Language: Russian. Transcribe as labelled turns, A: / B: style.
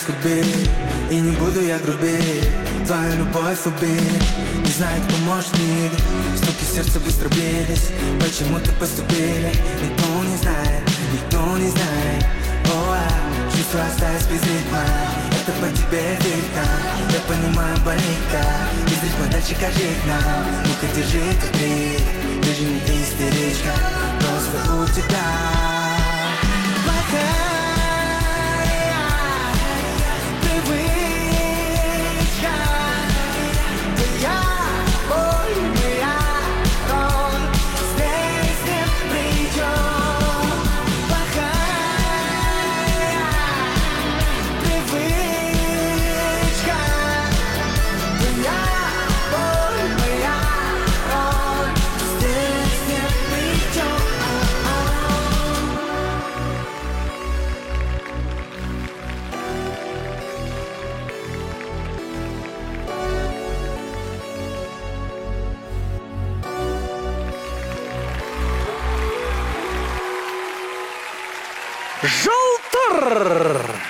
A: судьбы, и не буду я грубее. Твою любовь убили, не знаю, кто помощник. Стуки сердца быстро бились, почему так поступили. Никто не знает, никто не знает. Чувства остались без ритма, это по тебе видно. Я понимаю, больника, без ритма дальше как жить нам. Ну-ка держи как крик, ты же не истеричка, просто у тебя плохая привычка. Твоя боль, моя роль, здесь не придет. Плохая привычка. Твоя боль, моя роль, здесь не придет.
B: Желтор!